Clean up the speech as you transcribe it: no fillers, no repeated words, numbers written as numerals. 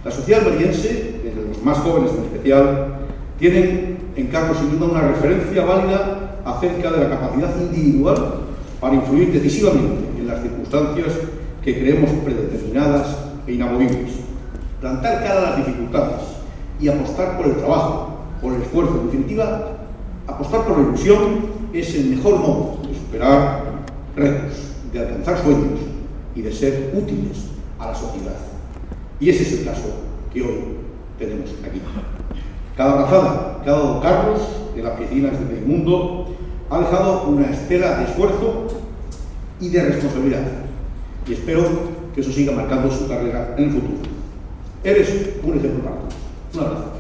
La sociedad almeriense, los más jóvenes en especial, tienen en Carlos sin duda una referencia válida acerca de la capacidad individual para influir decisivamente en las circunstancias que creemos predeterminadas e inamovibles. Plantar cara a las dificultades y apostar por el trabajo, por el esfuerzo, en definitiva, apostar por la ilusión es el mejor modo de superar retos, de alcanzar sueños y de ser útiles a la sociedad. Y ese es el caso que hoy tenemos aquí. Cada brazada que ha dado Carlos en las piscinas de Medimundo ha dejado una estela de esfuerzo y de responsabilidad. Y espero que eso siga marcando su carrera en el futuro. Eres un ejemplo para todos. Un abrazo.